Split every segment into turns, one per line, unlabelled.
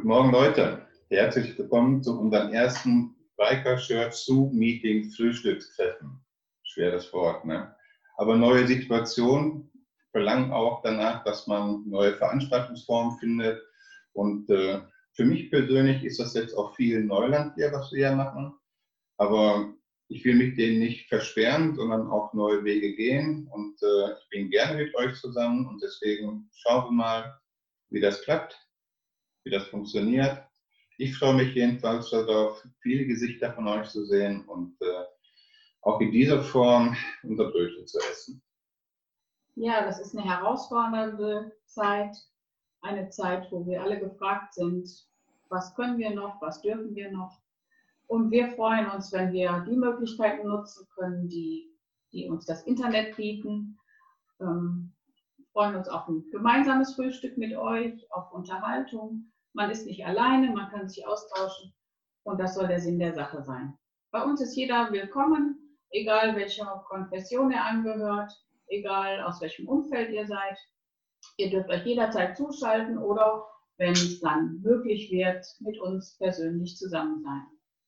Guten Morgen, Leute. Herzlich willkommen zu unserem ersten Biker Church Zoom-Meeting Frühstückstreffen. Schweres Wort, ne? Aber neue Situationen verlangen auch danach, dass man neue Veranstaltungsformen findet. Und für mich persönlich ist das jetzt auch viel Neuland hier, was wir hier machen. Aber ich will mich denen nicht versperren, sondern auch neue Wege gehen. Und ich bin gerne mit euch zusammen. Und deswegen schauen wir mal, wie das klappt, wie das funktioniert. Ich freue mich jedenfalls darauf, viele Gesichter von euch zu sehen und auch in dieser Form unser Brötchen zu essen.
Ja, das ist eine herausfordernde Zeit, eine Zeit, wo wir alle gefragt sind, was können wir noch, was dürfen wir noch. Und wir freuen uns, wenn wir die Möglichkeiten nutzen können, die uns das Internet bieten. Freuen uns auf ein gemeinsames Frühstück mit euch, auf Unterhaltung. Man ist nicht alleine, man kann sich austauschen und das soll der Sinn der Sache sein. Bei uns ist jeder willkommen, egal welcher Konfession er angehört, egal aus welchem Umfeld ihr seid. Ihr dürft euch jederzeit zuschalten oder, wenn es dann möglich wird, mit uns persönlich zusammen sein.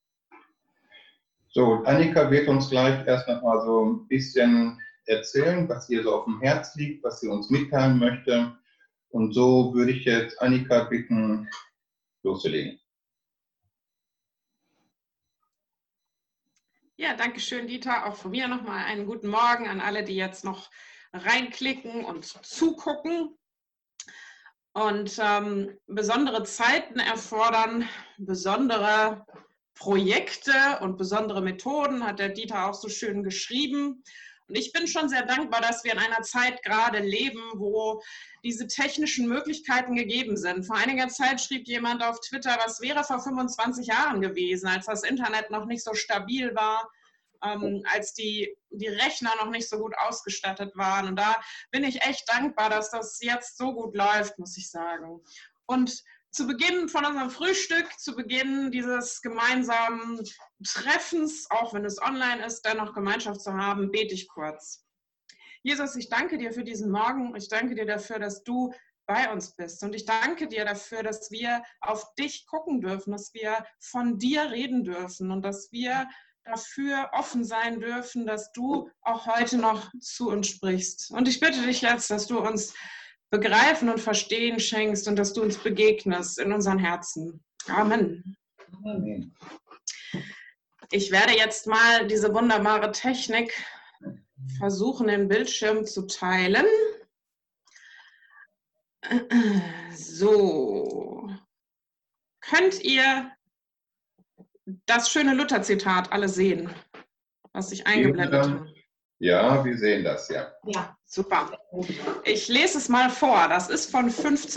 So, Annika wird uns gleich erst noch mal so ein bisschen erzählen, was ihr so auf dem Herz liegt, was sie uns mitteilen möchte. Und so würde ich jetzt Annika bitten, loszulegen.
Ja, danke schön, Dieter. Auch von mir nochmal einen guten Morgen an alle, die jetzt noch reinklicken und zugucken. Und besondere Zeiten erfordern besondere Projekte und besondere Methoden, hat der Dieter auch so schön geschrieben. Und ich bin schon sehr dankbar, dass wir in einer Zeit gerade leben, wo diese technischen Möglichkeiten gegeben sind. Vor einiger Zeit schrieb jemand auf Twitter, was wäre vor 25 Jahren gewesen, als das Internet noch nicht so stabil war, als die Rechner noch nicht so gut ausgestattet waren. Und da bin ich echt dankbar, dass das jetzt so gut läuft, muss ich sagen. Und zu Beginn von unserem Frühstück, zu Beginn dieses gemeinsamen Treffens, auch wenn es online ist, dennoch Gemeinschaft zu haben, bete ich kurz. Jesus, ich danke dir für diesen Morgen. Ich danke dir dafür, dass du bei uns bist. Und ich danke dir dafür, dass wir auf dich gucken dürfen, dass wir von dir reden dürfen und dass wir dafür offen sein dürfen, dass du auch heute noch zu uns sprichst. Und ich bitte dich jetzt, dass du uns Begreifen und Verstehen schenkst und dass du uns begegnest in unseren Herzen. Amen.
Amen.
Ich werde jetzt mal diese wunderbare Technik versuchen, den Bildschirm zu teilen. So. Könnt ihr das schöne Luther-Zitat alle sehen, was ich eingeblendet habe?
Ja, wir sehen das, ja.
Ja, super. Ich lese es mal vor. Das ist von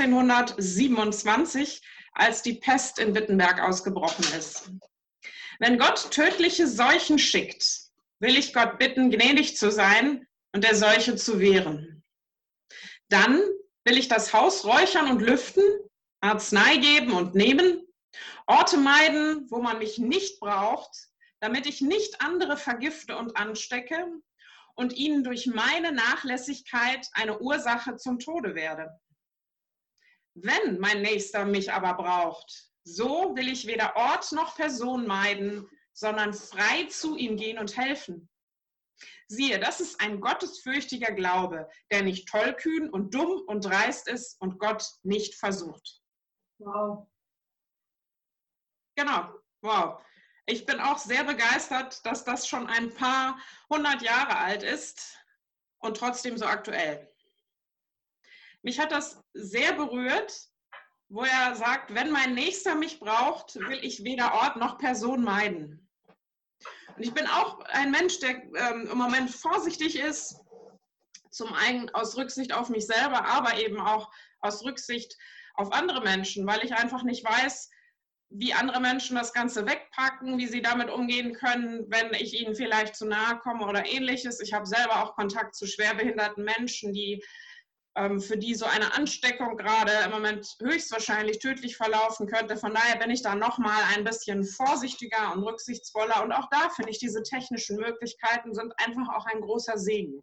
1527, als die Pest in Wittenberg ausgebrochen ist. Wenn Gott tödliche Seuchen schickt, will ich Gott bitten, gnädig zu sein und der Seuche zu wehren. Dann will ich das Haus räuchern und lüften, Arznei geben und nehmen, Orte meiden, wo man mich nicht braucht, damit ich nicht andere vergifte und anstecke und ihnen durch meine Nachlässigkeit eine Ursache zum Tode werde. Wenn mein Nächster mich aber braucht, so will ich weder Ort noch Person meiden, sondern frei zu ihm gehen und helfen. Siehe, das ist ein gottesfürchtiger Glaube, der nicht tollkühn und dumm und dreist ist und Gott nicht versucht.
Wow.
Genau, wow. Ich bin auch sehr begeistert, dass das schon ein paar 100 Jahre alt ist und trotzdem so aktuell. Mich hat das sehr berührt, wo er sagt, wenn mein Nächster mich braucht, will ich weder Ort noch Person meiden. Und ich bin auch ein Mensch, der im Moment vorsichtig ist, zum einen aus Rücksicht auf mich selber, aber eben auch aus Rücksicht auf andere Menschen, weil ich einfach nicht weiß, wie andere Menschen das Ganze wegpacken, wie sie damit umgehen können, wenn ich ihnen vielleicht zu nahe komme oder ähnliches. Ich habe selber auch Kontakt zu schwerbehinderten Menschen, für die so eine Ansteckung gerade im Moment höchstwahrscheinlich tödlich verlaufen könnte. Von daher bin ich da nochmal ein bisschen vorsichtiger und rücksichtsvoller. Und auch da finde ich, diese technischen Möglichkeiten sind einfach auch ein großer Segen.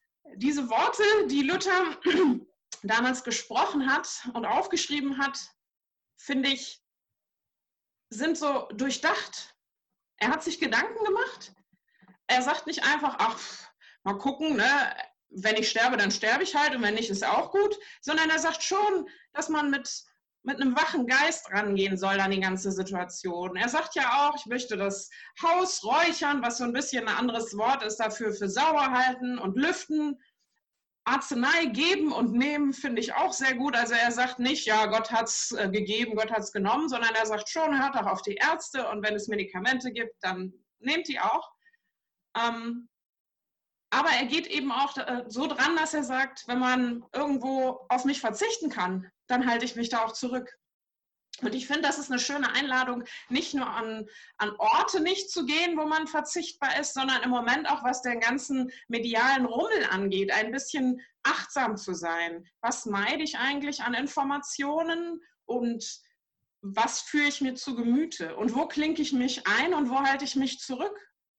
Diese Worte, die Luther damals gesprochen hat und aufgeschrieben hat, finde ich, sind so durchdacht. Er hat sich Gedanken gemacht. Er sagt nicht einfach, ach, mal gucken, ne? Wenn ich sterbe, dann sterbe ich halt und wenn nicht, ist auch gut. Sondern er sagt schon, dass man mit einem wachen Geist rangehen soll an die ganze Situation. Er sagt ja auch, ich möchte das Haus räuchern, was so ein bisschen ein anderes Wort ist dafür, für sauber halten und lüften. Arznei geben und nehmen finde ich auch sehr gut. Also er sagt nicht, ja, Gott hat es gegeben, Gott hat es genommen, sondern er sagt schon, hört auch auf die Ärzte und wenn es Medikamente gibt, dann nehmt die auch. Aber er geht eben auch so dran, dass er sagt, wenn man irgendwo auf mich verzichten kann, dann halte ich mich da auch zurück. Und ich finde, das ist eine schöne Einladung, nicht nur an Orte nicht zu gehen, wo man verzichtbar ist, sondern im Moment auch, was den ganzen medialen Rummel angeht, ein bisschen achtsam zu sein. Was meide ich eigentlich an Informationen und was führe ich mir zu Gemüte? Und wo klinke ich mich ein und wo halte ich mich zurück?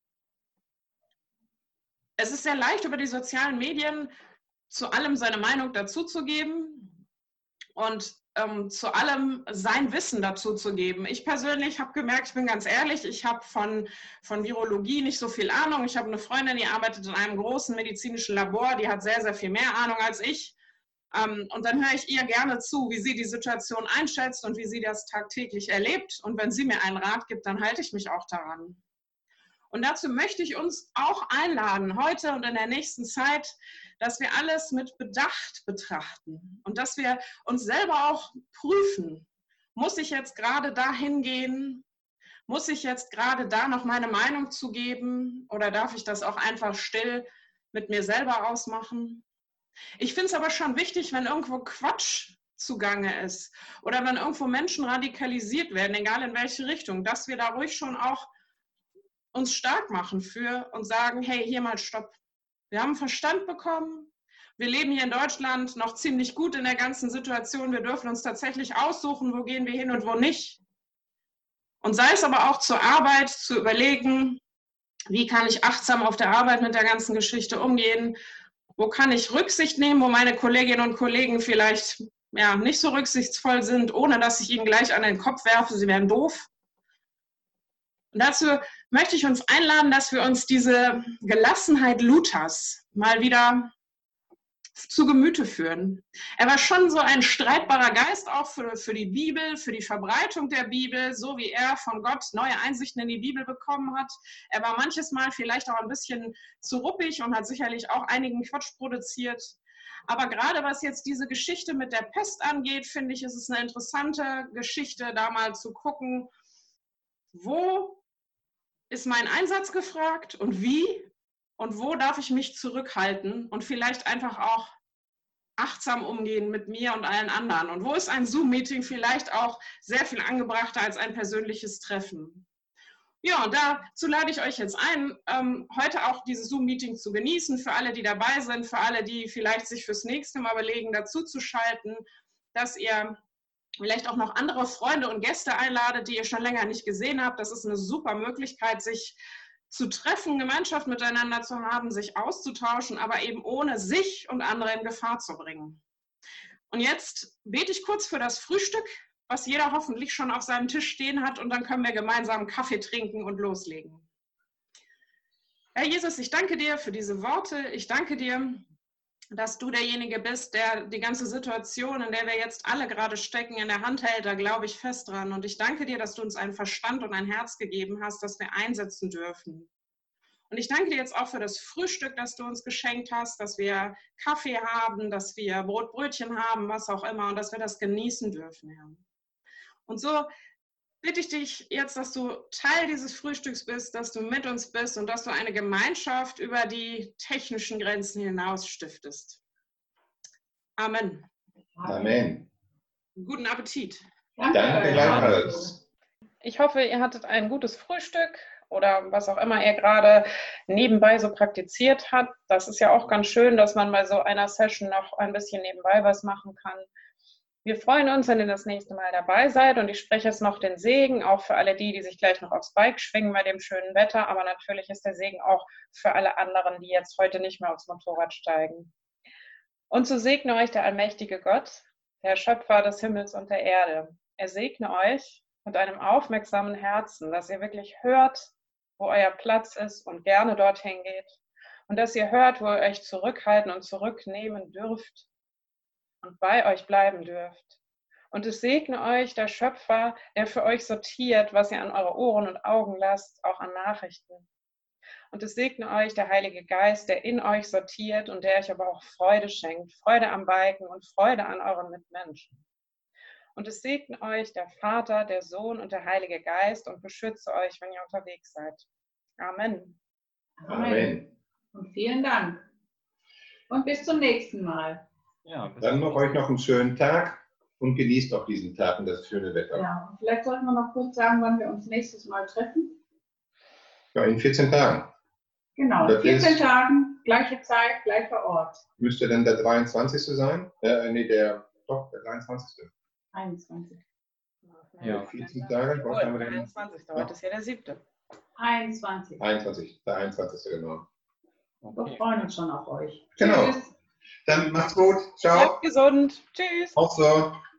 Es ist sehr leicht, über die sozialen Medien zu allem seine Meinung dazuzugeben und zu allem sein Wissen dazu zu geben. Ich persönlich habe gemerkt, ich bin ganz ehrlich, ich habe von Virologie nicht so viel Ahnung. Ich habe eine Freundin, die arbeitet in einem großen medizinischen Labor, die hat sehr, sehr viel mehr Ahnung als ich. Und dann höre ich ihr gerne zu, wie sie die Situation einschätzt und wie sie das tagtäglich erlebt. Und wenn sie mir einen Rat gibt, dann halte ich mich auch daran. Und dazu möchte ich uns auch einladen, heute und in der nächsten Zeit, dass wir alles mit Bedacht betrachten und dass wir uns selber auch prüfen. Muss ich jetzt gerade dahin gehen? Muss ich jetzt gerade da noch meine Meinung zugeben? Oder darf ich das auch einfach still mit mir selber ausmachen? Ich finde es aber schon wichtig, wenn irgendwo Quatsch zugange ist oder wenn irgendwo Menschen radikalisiert werden, egal in welche Richtung, dass wir da ruhig schon auch uns stark machen für und sagen, hey, hier mal Stopp. Wir haben Verstand bekommen. Wir leben hier in Deutschland noch ziemlich gut in der ganzen Situation. Wir dürfen uns tatsächlich aussuchen, wo gehen wir hin und wo nicht. Und sei es aber auch zur Arbeit, zu überlegen, wie kann ich achtsam auf der Arbeit mit der ganzen Geschichte umgehen? Wo kann ich Rücksicht nehmen, wo meine Kolleginnen und Kollegen vielleicht nicht so rücksichtsvoll sind, ohne dass ich ihnen gleich an den Kopf werfe, sie wären doof. Und dazu möchte ich uns einladen, dass wir uns diese Gelassenheit Luthers mal wieder zu Gemüte führen. Er war schon so ein streitbarer Geist auch für die Bibel, für die Verbreitung der Bibel, so wie er von Gott neue Einsichten in die Bibel bekommen hat. Er war manches Mal vielleicht auch ein bisschen zu ruppig und hat sicherlich auch einigen Quatsch produziert. Aber gerade was jetzt diese Geschichte mit der Pest angeht, finde ich, ist es eine interessante Geschichte, da mal zu gucken, wo ist mein Einsatz gefragt und wie und wo darf ich mich zurückhalten und vielleicht einfach auch achtsam umgehen mit mir und allen anderen. Und wo ist ein Zoom-Meeting vielleicht auch sehr viel angebrachter als ein persönliches Treffen. Ja, und dazu lade ich euch jetzt ein, heute auch dieses Zoom-Meeting zu genießen, für alle, die dabei sind, für alle, die vielleicht sich fürs nächste Mal überlegen, dazu zu schalten, dass ihr vielleicht auch noch andere Freunde und Gäste einladet, die ihr schon länger nicht gesehen habt. Das ist eine super Möglichkeit, sich zu treffen, Gemeinschaft miteinander zu haben, sich auszutauschen, aber eben ohne sich und andere in Gefahr zu bringen. Und jetzt bete ich kurz für das Frühstück, was jeder hoffentlich schon auf seinem Tisch stehen hat, und dann können wir gemeinsam Kaffee trinken und loslegen. Herr Jesus, ich danke dir für diese Worte. Ich danke dir, dass du derjenige bist, der die ganze Situation, in der wir jetzt alle gerade stecken, in der Hand hält. Da glaube ich fest dran. Und ich danke dir, dass du uns einen Verstand und ein Herz gegeben hast, das wir einsetzen dürfen. Und ich danke dir jetzt auch für das Frühstück, das du uns geschenkt hast, dass wir Kaffee haben, dass wir Brotbrötchen haben, was auch immer, und dass wir das genießen dürfen, Herr. Und so bitte ich dich jetzt, dass du Teil dieses Frühstücks bist, dass du mit uns bist und dass du eine Gemeinschaft über die technischen Grenzen hinaus stiftest. Amen.
Amen.
Guten Appetit.
Danke gleichfalls.
Ich hoffe, ihr hattet ein gutes Frühstück oder was auch immer ihr gerade nebenbei so praktiziert habt. Das ist ja auch ganz schön, dass man bei so einer Session noch ein bisschen nebenbei was machen kann. Wir freuen uns, wenn ihr das nächste Mal dabei seid, und ich spreche jetzt noch den Segen, auch für alle die sich gleich noch aufs Bike schwingen bei dem schönen Wetter, aber natürlich ist der Segen auch für alle anderen, die jetzt heute nicht mehr aufs Motorrad steigen. Und so segne euch der allmächtige Gott, der Schöpfer des Himmels und der Erde, er segne euch mit einem aufmerksamen Herzen, dass ihr wirklich hört, wo euer Platz ist und gerne dorthin geht. Und dass ihr hört, wo ihr euch zurückhalten und zurücknehmen dürft und bei euch bleiben dürft. Und es segne euch der Schöpfer, der für euch sortiert, was ihr an eure Ohren und Augen lasst, auch an Nachrichten. Und es segne euch der Heilige Geist, der in euch sortiert und der euch aber auch Freude schenkt, Freude am Biken und Freude an euren Mitmenschen. Und es segne euch der Vater, der Sohn und der Heilige Geist und beschütze euch, wenn ihr unterwegs seid. Amen.
Amen.
Und vielen Dank. Und bis zum nächsten Mal.
Ja,
Dann noch euch noch einen schönen Tag und genießt auch diesen Tag und das schöne Wetter.
Ja, und vielleicht sollten wir noch kurz sagen, wann wir uns nächstes Mal treffen.
Ja, in 14 Tagen.
Genau,
Das
14
ist-
Tagen, gleiche Zeit, gleicher Ort.
Müsste dann der 23. sein? Der 23.
21.
Ja.
14 Tage, was haben wir denn?
21. Heute ist ja der 7.
21.
21. Der 21. genau.
Wir
Okay.
freuen uns schon auf euch.
Genau.
Tschüss.
Dann macht's gut. Ciao.
Bleibt gesund. Tschüss.
Auch so.